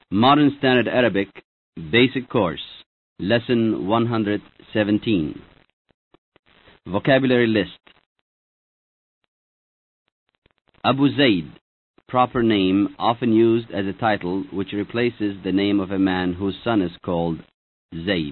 Modern Standard Arabic, Basic Course, Lesson 117. Vocabulary List. Abu Zayd, proper name, often used as a title which replaces the name of a man whose son is called Zayd.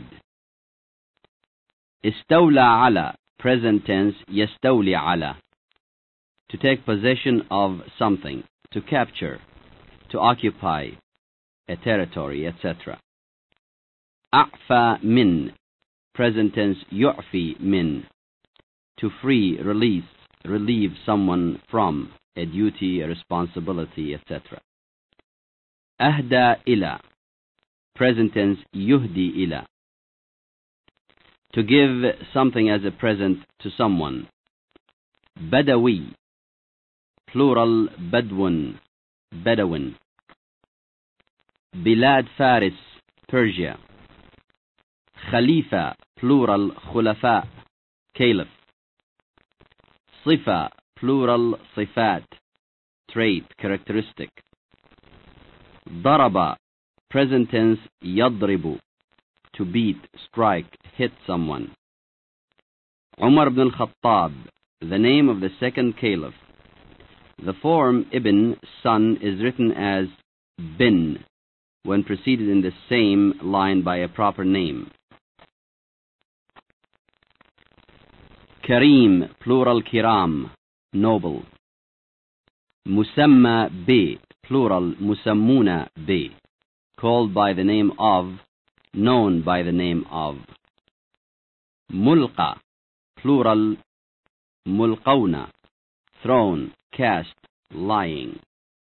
Istawla ala, present tense, yastawli ala. To take possession of something, to capture, to occupy a territory, etc. A'fa min, present tense, yu'fi min. To free, release, relieve someone from a duty, a responsibility, etc. Ahda ila, present tense, yuhdi ila. To give something as a present to someone. Badawi, plural, badwun, Bedouin. Bilad Faris, Persia. Khalifa, plural, khulafa, caliph. Sifa, plural, sifat, trait, characteristic. Daraba, present tense, yadribu, to beat, strike, hit someone. Umar ibn al-Khattab, the name of the second caliph. The form ibn, son, is written as bin when preceded in the same line by a proper name. Kareem, plural, kiram, noble. Musamma bi, plural, musammuna bi, called by the name of, known by the name of. Mulqa, plural, mulqawna, thrown, cast, lying.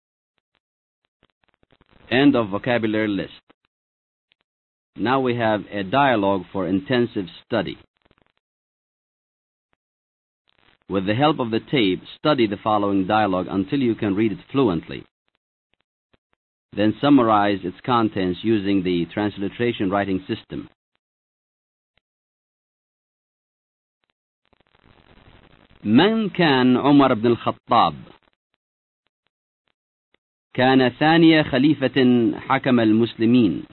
End of vocabulary list. Now we have a dialogue for intensive study. With the help of the tape, study the following dialogue until you can read it fluently. Then summarize its contents using the transliteration writing system. من كان عمر بن الخطاب؟ كان ثاني خليفة حكم المسلمين.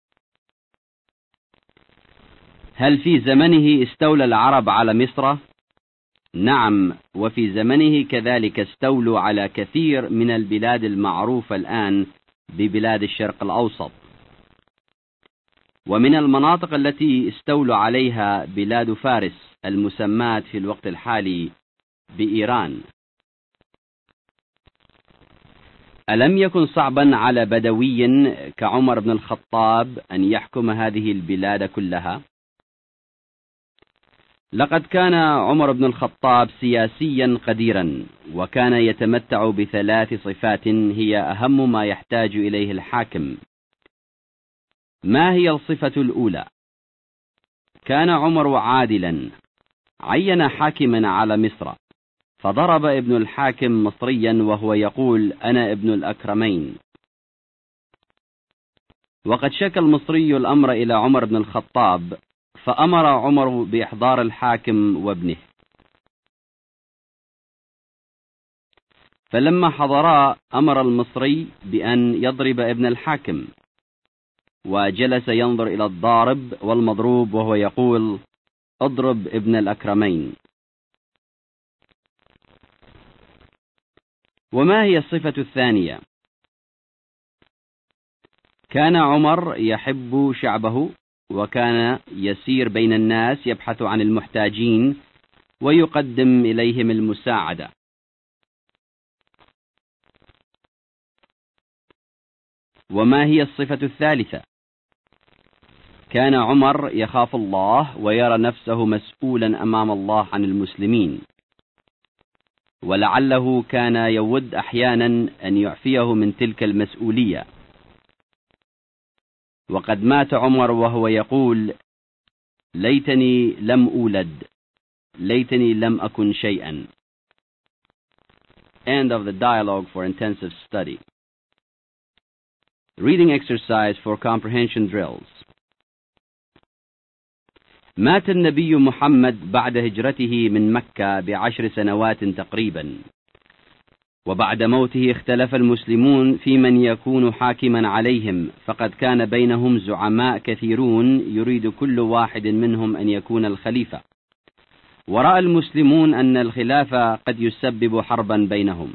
هل في زمنه استولى العرب على مصر؟ نعم، وفي زمنه كذلك استولوا على كثير من البلاد المعروفة الآن ببلاد الشرق الأوسط. ومن المناطق التي استولوا عليها بلاد فارس المسماة في الوقت الحالي بإيران. ألم يكن صعبا على بدوي كعمر بن الخطاب أن يحكم هذه البلاد كلها؟ لقد كان عمر بن الخطاب سياسيا قديرا، وكان يتمتع بثلاث صفات هي أهم ما يحتاج إليه الحاكم. ما هي الصفة الأولى؟ كان عمر عادلا، عين حاكما على مصر، فضرب ابن الحاكم مصريا وهو يقول أنا ابن الأكرمين. وقد شكى المصري الأمر إلى عمر بن الخطاب، فأمر عمر بإحضار الحاكم وابنه. فلما حضرا أمر المصري بأن يضرب ابن الحاكم، وجلس ينظر إلى الضارب والمضروب وهو يقول اضرب ابن الأكرمين. وما هي الصفة الثانية؟ كان عمر يحب شعبه، وكان يسير بين الناس يبحث عن المحتاجين ويقدم إليهم المساعدة. وما هي الصفة الثالثة؟ كان عمر يخاف الله ويرى نفسه مسؤولا أمام الله عن المسلمين، ولعله كان يود أحيانا أن يعفيه من تلك المسؤولية. وقد مات عمر وهو يقول ليتني لم أولد، ليتني لم أكن شيئا. End of the dialogue for intensive study. Reading exercise for comprehension drills. مات النبي محمد بعد هجرته من مكة ب10 سنوات تقريبا. وبعد موته اختلف المسلمون في من يكون حاكما عليهم، فقد كان بينهم زعماء كثيرون يريد كل واحد منهم أن يكون الخليفة، ورأى المسلمون أن الخلافة قد يسبب حربا بينهم،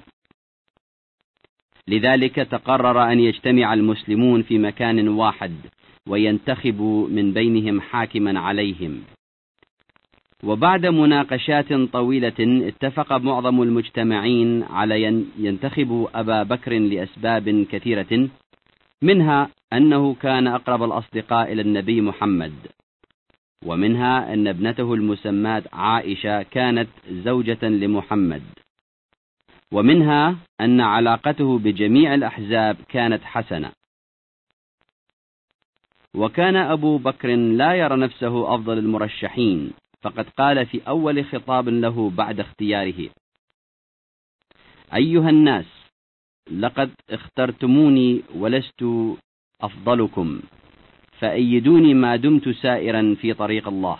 لذلك تقرر أن يجتمع المسلمون في مكان واحد وينتخبوا من بينهم حاكما عليهم. وبعد مناقشات طويلة اتفق معظم المجتمعين على أن ينتخبوا أبا بكر لأسباب كثيرة، منها أنه كان أقرب الأصدقاء إلى النبي محمد، ومنها أن ابنته المسماة عائشة كانت زوجة لمحمد، ومنها أن علاقته بجميع الأحزاب كانت حسنة. وكان أبو بكر لا يرى نفسه أفضل المرشحين، فقد قال في أول خطاب له بعد اختياره: أيها الناس، لقد اخترتموني ولست أفضلكم، فأيدوني ما دمت سائرا في طريق الله.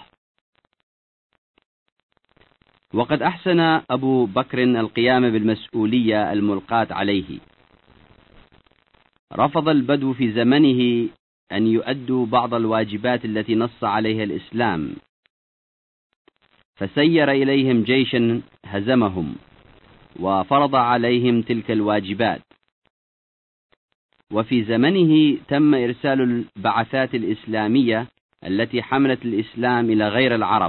وقد أحسن أبو بكر القيام بالمسؤولية الملقاة عليه. رفض البدو في زمنه أن يؤدوا بعض الواجبات التي نص عليها الإسلام، فسير إليهم جيشا هزمهم وفرض عليهم تلك الواجبات. وفي زمنه تم إرسال البعثات الإسلامية التي حملت الإسلام إلى غير العرب.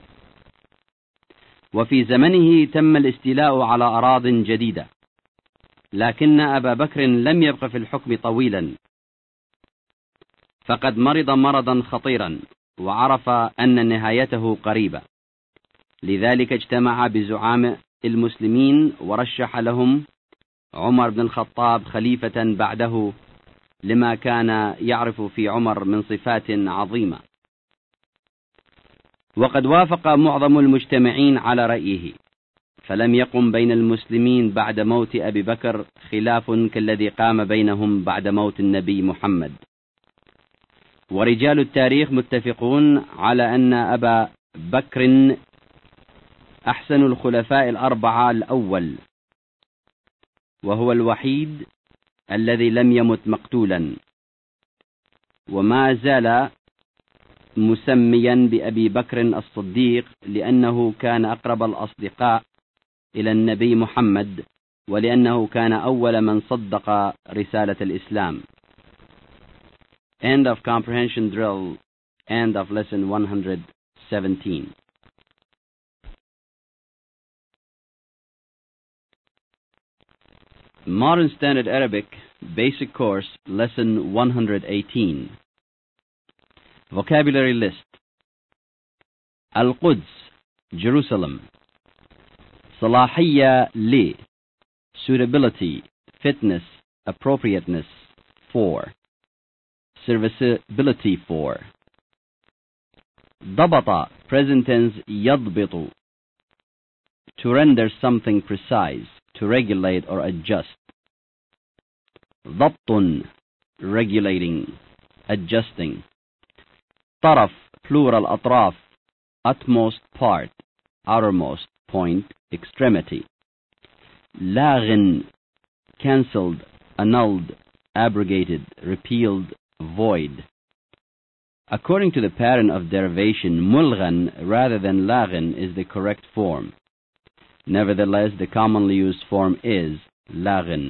وفي زمنه تم الاستيلاء على أراضٍ جديدة، لكن أبا بكر لم يبق في الحكم طويلا، فقد مرض مرضا خطيرا وعرف أن نهايته قريبة، لذلك اجتمع بزعام المسلمين ورشح لهم عمر بن الخطاب خليفة بعده، لما كان يعرف في عمر من صفات عظيمة. وقد وافق معظم المجتمعين على رأيه، فلم يقم بين المسلمين بعد موت أبي بكر خلاف كالذي قام بينهم بعد موت النبي محمد. ورجال التاريخ متفقون على أن أبا بكر أحسن الخلفاء الأربعة الأول، وهو الوحيد الذي لم يمت مقتولا، وما زال مسميا بأبي بكر الصديق لأنه كان أقرب الأصدقاء إلى النبي محمد، ولأنه كان أول من صدق رسالة الإسلام. End of comprehension drill. End of lesson 117. Modern Standard Arabic Basic Course Lesson 118. Vocabulary List. Al-Quds, Jerusalem. Salahiyya li, suitability, fitness, appropriateness, for. Serviceability for. Dabata, present tense yadbitu, to render something precise, to regulate or adjust. Dabtun, regulating, adjusting. Taraf, plural atraf, utmost part, outermost point, extremity. Laghin, cancelled, annulled, abrogated, repealed, void. According to the pattern of derivation, mulghan rather than laghin is the correct form. Nevertheless, the commonly used form is laghin.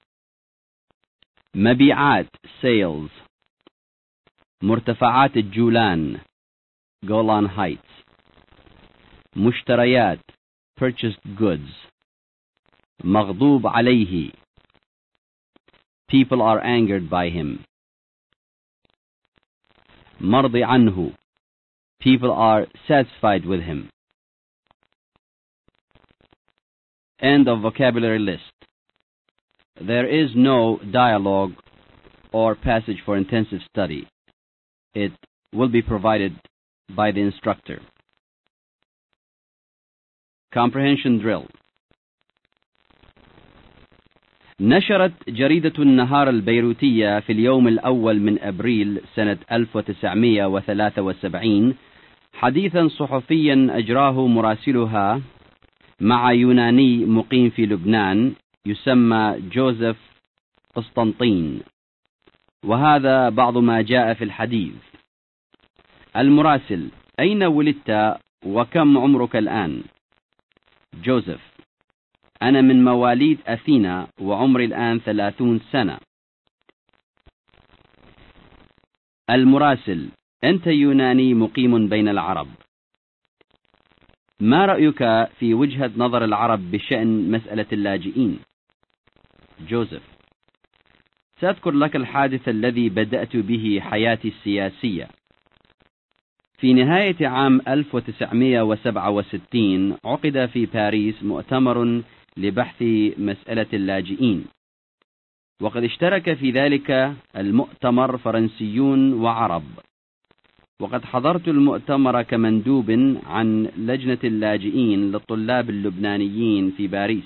Mabi'at, sales. Murtafa'at al-Julan, Golan Heights. Mushtarayat, purchased goods. Maghdub alayhi, people are angered by him. Mardi anhu, people are satisfied with him. End of vocabulary list. There is no dialogue or passage for intensive study. It will be provided by the instructor. Comprehension drill. نشرت جريدة النهار البيروتية في اليوم الأول من أبريل سنة 1973 حديثا صحفيا أجراه مراسلها مع يوناني مقيم في لبنان يسمى جوزيف قسطنطين، وهذا بعض ما جاء في الحديث. المراسل: أين ولدت وكم عمرك الآن؟ جوزيف: أنا من مواليد أثينا وعمري الآن 30 سنة. المراسل: أنت يوناني مقيم بين العرب، ما رأيك في وجهة نظر العرب بشأن مسألة اللاجئين؟ جوزيف: سأذكر لك الحادث الذي بدأت به حياتي السياسية. في نهاية عام 1967 عقد في باريس مؤتمر لبحث مسألة اللاجئين، وقد اشترك في ذلك المؤتمر فرنسيون وعرب، وقد حضرت المؤتمر كمندوب عن لجنة اللاجئين للطلاب اللبنانيين في باريس.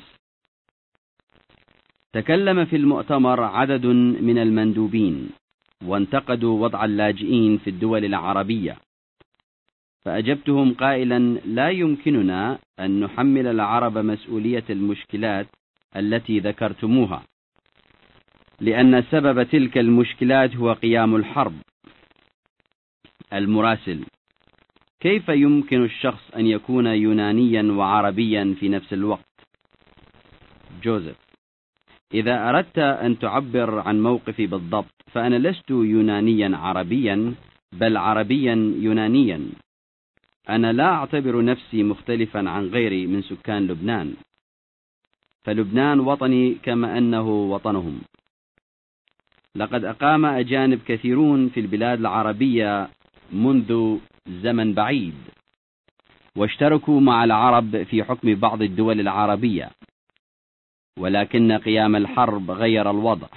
تكلم في المؤتمر عدد من المندوبين وانتقدوا وضع اللاجئين في الدول العربية، فأجبتهم قائلا: لا يمكننا أن نحمل العرب مسؤولية المشكلات التي ذكرتموها، لأن سبب تلك المشكلات هو قيام الحرب. المراسل: كيف يمكن الشخص أن يكون يونانيا وعربيا في نفس الوقت؟ جوزيف: إذا أردت أن تعبر عن موقفي بالضبط، فأنا لست يونانيا عربيا، بل عربيا يونانيا. أنا لا أعتبر نفسي مختلفا عن غيري من سكان لبنان، فلبنان وطني كما أنه وطنهم. لقد أقام أجانب كثيرون في البلاد العربية منذ زمن بعيد، واشتركوا مع العرب في حكم بعض الدول العربية، ولكن قيام الحرب غير الوضع.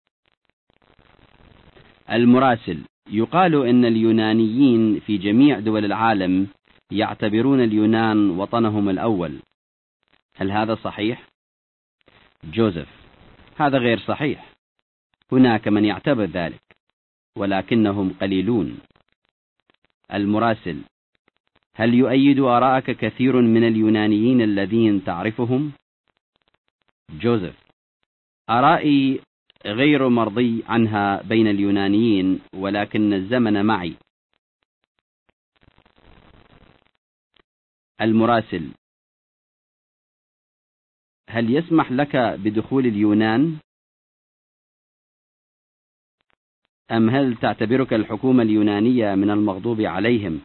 المراسل: يقال إن اليونانيين في جميع دول العالم يعتبرون اليونان وطنهم الأول، هل هذا صحيح؟ جوزيف: هذا غير صحيح، هناك من يعتبر ذلك، ولكنهم قليلون. المراسل: هل يؤيد آراءك كثير من اليونانيين الذين تعرفهم؟ جوزيف: آرائي غير مرضي عنها بين اليونانيين، ولكن الزمن معي. المراسل: هل يسمح لك بدخول اليونان؟ أم هل تعتبرك الحكومة اليونانية من المغضوب عليهم؟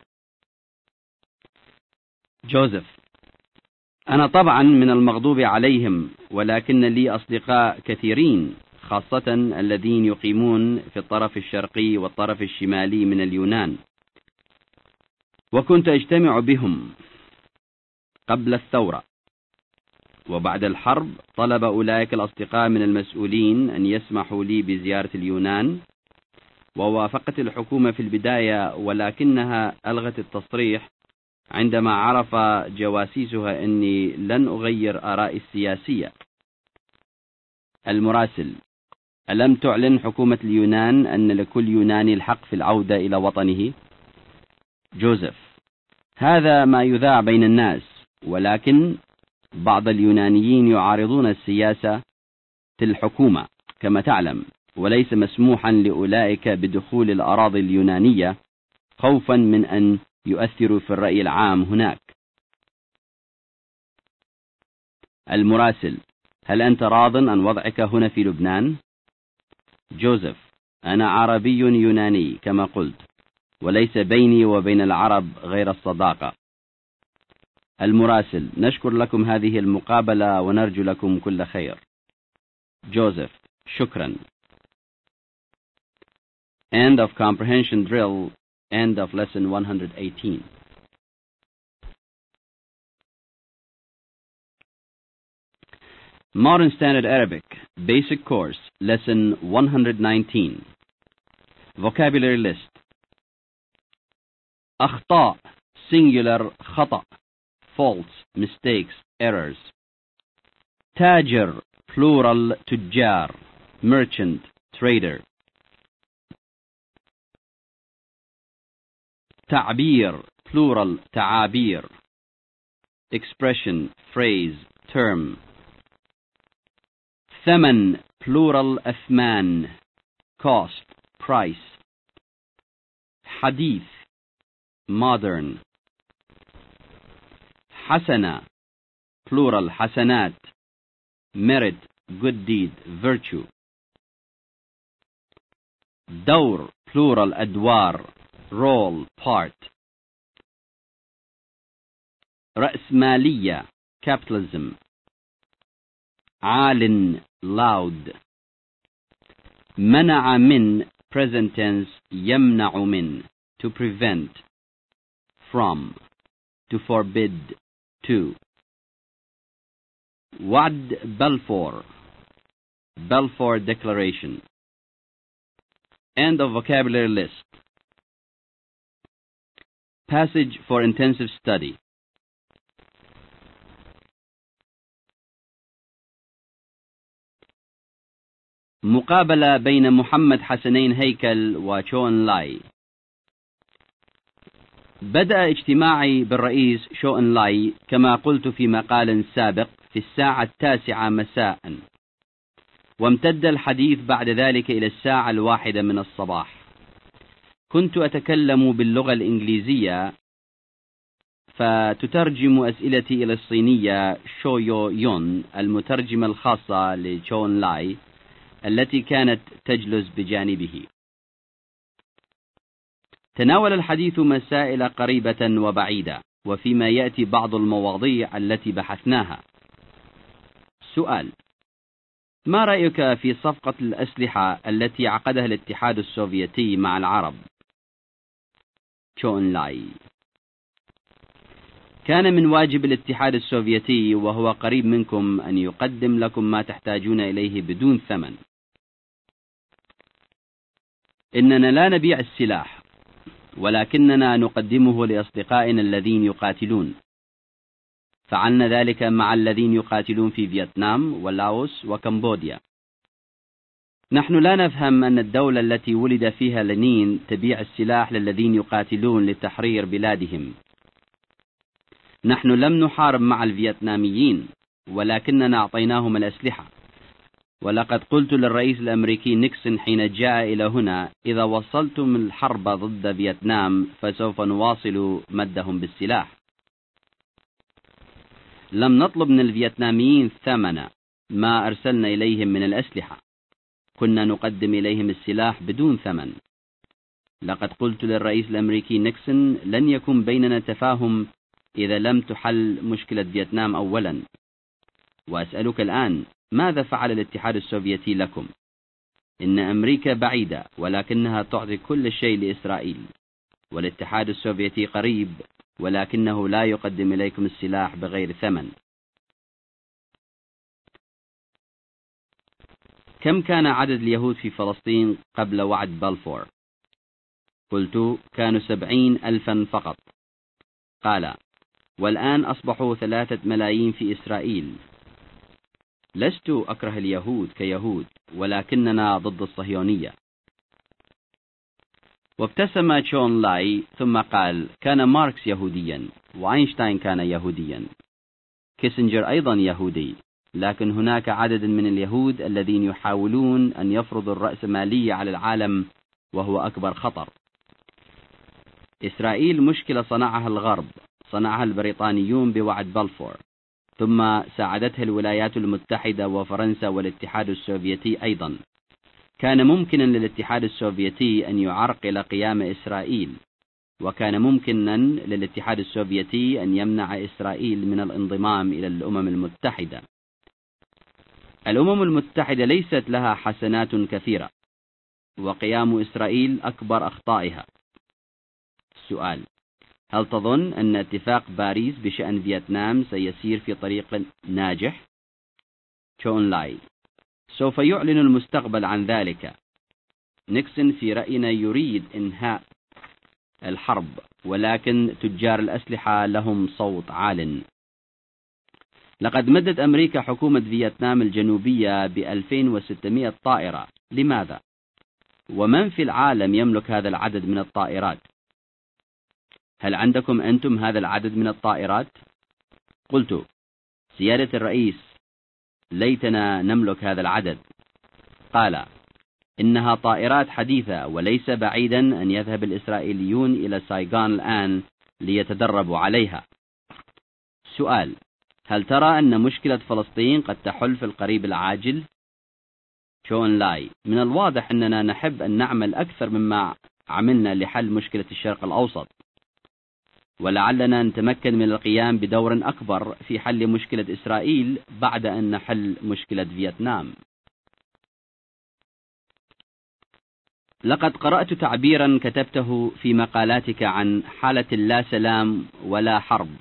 جوزيف: أنا طبعا من المغضوب عليهم، ولكن لي أصدقاء كثيرين، خاصة الذين يقيمون في الطرف الشرقي والطرف الشمالي من اليونان، وكنت أجتمع بهم قبل الثورة. وبعد الحرب طلب أولئك الأصدقاء من المسؤولين أن يسمحوا لي بزيارة اليونان، ووافقت الحكومة في البداية، ولكنها ألغت التصريح عندما عرف جواسيسها أني لن أغير آرائي السياسية. المراسل: ألم تعلن حكومة اليونان أن لكل يوناني الحق في العودة إلى وطنه؟ جوزيف: هذا ما يذاع بين الناس، ولكن بعض اليونانيين يعارضون السياسة الحكومة كما تعلم، وليس مسموحا لأولئك بدخول الأراضي اليونانية خوفا من أن يؤثروا في الرأي العام هناك. المراسل: هل أنت راض عن وضعك هنا في لبنان؟ جوزيف: أنا عربي يوناني كما قلت، وليس بيني وبين العرب غير الصداقة. المراسل: نشكر لكم هذه المقابلة ونرجو لكم كل خير. جوزيف: شكرا. End of comprehension drill. End of lesson 118. Modern Standard Arabic, Basic Course, Lesson 119. Vocabulary List. أخطاء, singular خطأ, faults, mistakes, errors. تاجر, plural تجار, merchant, trader. تعبير, plural تعابير, expression, phrase, term. ثمن plural أثمان cost price. حديث modern. حسنة plural حسنات merit good deed virtue. دور plural أدوار role part. رأسمالية capitalism. عال loud. منع من present tense يمنع من to prevent from to forbid to. وعد Balfour Balfour Declaration. End of vocabulary list. Passage for intensive study. مقابلة بين محمد حسنين هيكل وشون لاي. بدأ اجتماعي بالرئيس شون لاي كما قلت في مقال سابق في 9:00 مساء، وامتد الحديث بعد ذلك إلى 1:00 من الصباح. كنت أتكلم باللغة الإنجليزية، فتترجم أسئلتي إلى الصينية شو يو يون المترجمة الخاصة لشون لاي التي كانت تجلس بجانبه. تناول الحديث مسائل قريبة وبعيدة، وفيما يأتي بعض المواضيع التي بحثناها. سؤال: ما رأيك في صفقة الأسلحة التي عقدها الاتحاد السوفيتي مع العرب؟ شون لاي: كان من واجب الاتحاد السوفيتي وهو قريب منكم أن يقدم لكم ما تحتاجون إليه بدون ثمن. إننا لا نبيع السلاح، ولكننا نقدمه لأصدقائنا الذين يقاتلون. فعلنا ذلك مع الذين يقاتلون في فيتنام ولاوس وكمبوديا. نحن لا نفهم أن الدولة التي ولد فيها لينين تبيع السلاح للذين يقاتلون لتحرير بلادهم. نحن لم نحارب مع الفيتناميين، ولكننا أعطيناهم الأسلحة. ولقد قلت للرئيس الأمريكي نيكسون حين جاء إلى هنا: إذا وصلتم الحرب ضد فيتنام فسوف نواصل مدهم بالسلاح. لم نطلب من الفيتناميين ثمن ما أرسلنا إليهم من الأسلحة، كنا نقدم إليهم السلاح بدون ثمن. لقد قلت للرئيس الأمريكي نيكسون: لن يكون بيننا تفاهم إذا لم تحل مشكلة فيتنام أولا. وأسألك الآن: ماذا فعل الاتحاد السوفيتي لكم؟ إن أمريكا بعيدة، ولكنها تعطي كل شيء لإسرائيل، والاتحاد السوفيتي قريب، ولكنه لا يقدم إليكم السلاح بغير ثمن. كم كان عدد اليهود في فلسطين قبل وعد بلفور؟ قلت: كانوا 70,000 فقط. قال: والآن أصبحوا 3 ملايين في إسرائيل. لست أكره اليهود كيهود، ولكننا ضد الصهيونية. وابتسم شون لاي ثم قال: كان ماركس يهوديا، وأينشتاين كان يهوديا، كيسنجر أيضا يهودي، لكن هناك عدد من اليهود الذين يحاولون أن يفرضوا الرأسمالية على العالم، وهو أكبر خطر. إسرائيل مشكلة صنعها الغرب، صنعها البريطانيون بوعد بلفور، ثم ساعدتها الولايات المتحدة وفرنسا والاتحاد السوفيتي أيضا. كان ممكنا للاتحاد السوفيتي أن يعرقل قيام إسرائيل، وكان ممكنا للاتحاد السوفيتي أن يمنع إسرائيل من الانضمام إلى الأمم المتحدة. الأمم المتحدة ليست لها حسنات كثيرة، وقيام إسرائيل أكبر أخطائها. السؤال: هل تظن أن اتفاق باريس بشأن فيتنام سيسير في طريق ناجح؟ شون لاي: سوف يعلن المستقبل عن ذلك. نيكسون في رأينا يريد إنهاء الحرب، ولكن تجار الأسلحة لهم صوت عال. لقد مدت أمريكا حكومة فيتنام الجنوبية ب2600 طائرة. لماذا؟ ومن في العالم يملك هذا العدد من الطائرات؟ هل عندكم أنتم هذا العدد من الطائرات؟ قلت: سيادة الرئيس، ليتنا نملك هذا العدد. قال: إنها طائرات حديثة، وليس بعيدا أن يذهب الإسرائيليون إلى سايغون الآن ليتدربوا عليها. سؤال: هل ترى أن مشكلة فلسطين قد تحل في القريب العاجل؟ شون لاي: من الواضح أننا نحب أن نعمل أكثر مما عملنا لحل مشكلة الشرق الأوسط، ولعلنا نتمكن من القيام بدور أكبر في حل مشكلة إسرائيل بعد أن نحل مشكلة فيتنام. لقد قرأت تعبيرا كتبته في مقالاتك عن حالة لا سلام ولا حرب،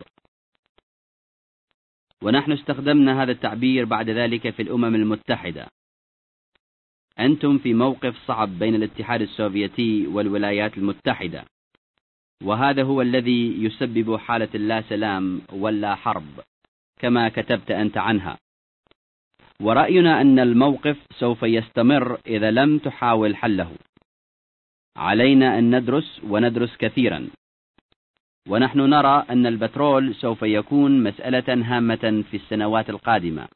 ونحن استخدمنا هذا التعبير بعد ذلك في الأمم المتحدة. أنتم في موقف صعب بين الاتحاد السوفيتي والولايات المتحدة، وهذا هو الذي يسبب حالة اللا سلام واللا حرب كما كتبت أنت عنها. ورأينا أن الموقف سوف يستمر إذا لم تحاول حله. علينا أن ندرس كثيرا، ونحن نرى أن البترول سوف يكون مسألة هامة في السنوات القادمة.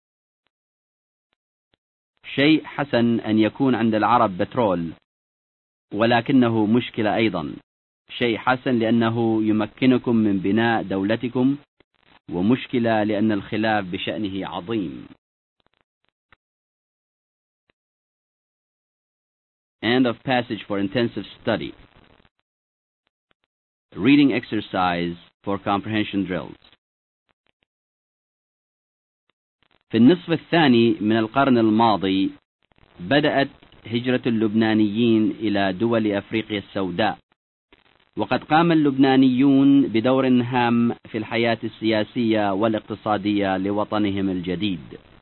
شيء حسن أن يكون عند العرب بترول، ولكنه مشكلة أيضا. شيء حسن لأنه يمكنكم من بناء دولتكم، ومشكلة لأن الخلاف بشأنه عظيم. End of passage for intensive study. Reading exercise for comprehension drills. في النصف الثاني من القرن الماضي بدأت هجرة اللبنانيين إلى دول أفريقيا السوداء، وقد قام اللبنانيون بدور هام في الحياة السياسية والاقتصادية لوطنهم الجديد.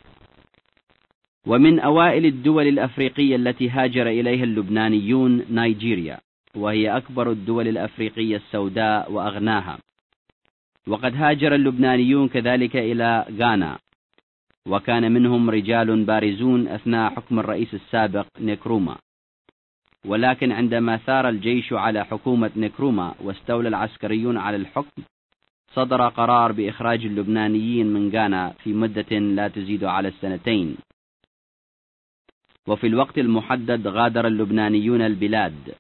ومن أوائل الدول الأفريقية التي هاجر إليها اللبنانيون نيجيريا، وهي أكبر الدول الأفريقية السوداء وأغناها. وقد هاجر اللبنانيون كذلك إلى غانا، وكان منهم رجال بارزون أثناء حكم الرئيس السابق نكروما. ولكن عندما ثار الجيش على حكومة نكروما واستولى العسكريون على الحكم، صدر قرار بإخراج اللبنانيين من غانا في مدة لا تزيد على 2 سنين. وفي الوقت المحدد غادر اللبنانيون البلاد،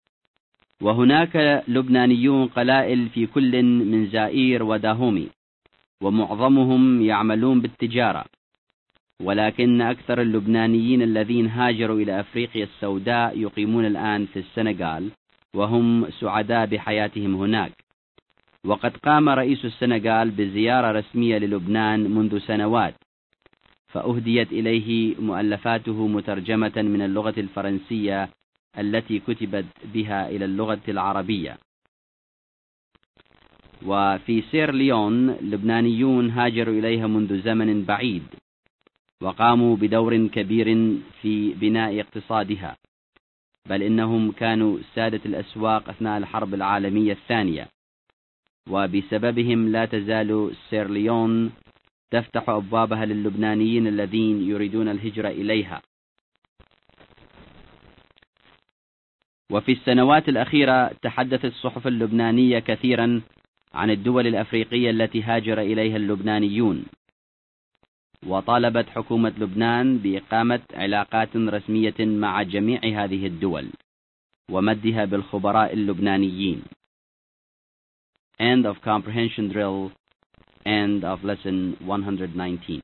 وهناك لبنانيون قلائل في كل من زائير وداهومي، ومعظمهم يعملون بالتجارة. ولكن أكثر اللبنانيين الذين هاجروا إلى أفريقيا السوداء يقيمون الآن في السنغال، وهم سعداء بحياتهم هناك. وقد قام رئيس السنغال بزيارة رسمية للبنان منذ سنوات، فأهديت إليه مؤلفاته مترجمة من اللغة الفرنسية التي كتبت بها إلى اللغة العربية. وفي سيرليون لبنانيون هاجروا إليها منذ زمن بعيد، وقاموا بدور كبير في بناء اقتصادها، بل إنهم كانوا سادة الأسواق أثناء الحرب العالمية الثانية، وبسببهم لا تزال سيرليون تفتح أبوابها للبنانيين الذين يريدون الهجرة إليها. وفي السنوات الأخيرة تحدثت الصحف اللبنانية كثيرا عن الدول الأفريقية التي هاجر إليها اللبنانيون، وطالبت حكومة لبنان بإقامة علاقات رسمية مع جميع هذه الدول ومدها بالخبراء اللبنانيين. End of comprehension drill. End of lesson 119.